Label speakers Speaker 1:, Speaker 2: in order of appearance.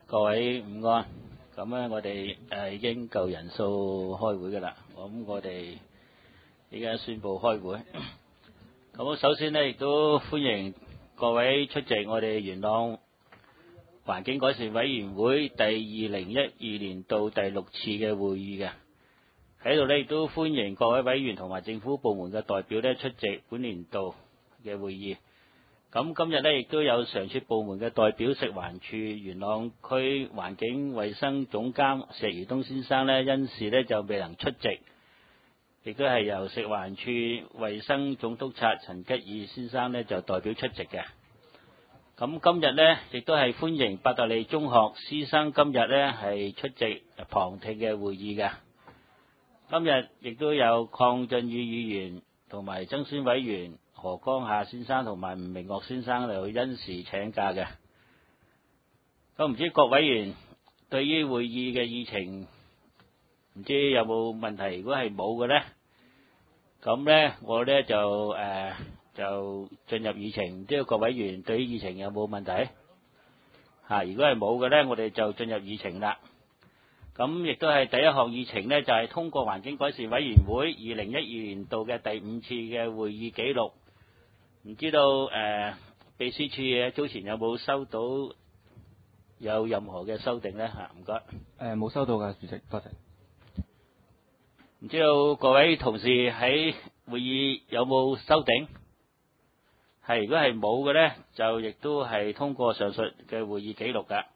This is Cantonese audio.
Speaker 1: 各位午安，咁咧我哋已經夠人數開會㗎啦，咁我哋依家宣布開會。咁首先咧亦都歡迎各位出席我哋元朗環境改善委員會第2012年度第6次嘅會議嘅。喺度咧亦都歡迎各位委員同埋政府部門嘅代表咧出席本年度嘅會議。咁今日咧亦都有常設部門嘅代表食環署元朗區環境衛生總監石如東先生咧因事咧就未能出席，亦都係由食環署衛生總督察陳吉爾先生咧就代表出席嘅。咁今日咧亦都係歡迎伯特利中學師生今日咧係出席旁聽嘅會議嘅。今日亦都有鄺俊宇議員同埋爭選委員何江夏先生同埋吳明岳先生就因事請假嘅。咁唔知各委員對於會議嘅議程唔知有冇問題？如果係冇嘅咧，咁咧我咧就進入議程。唔知各委員對於議程有冇問題？如果係冇嘅咧，我哋就進入議程啦。咁亦都係第一項議程呢，就係通過環境改善委員會2012年度嘅第5次嘅會議記錄。唔知道秘書處嘅早前有冇收到有任何嘅修訂呢？唔該。
Speaker 2: 冇收到㗎，主席，多謝。
Speaker 1: 唔知道各位同事喺會議有冇修訂？如果係冇嘅呢，就亦都係通過上述嘅會議記錄㗎。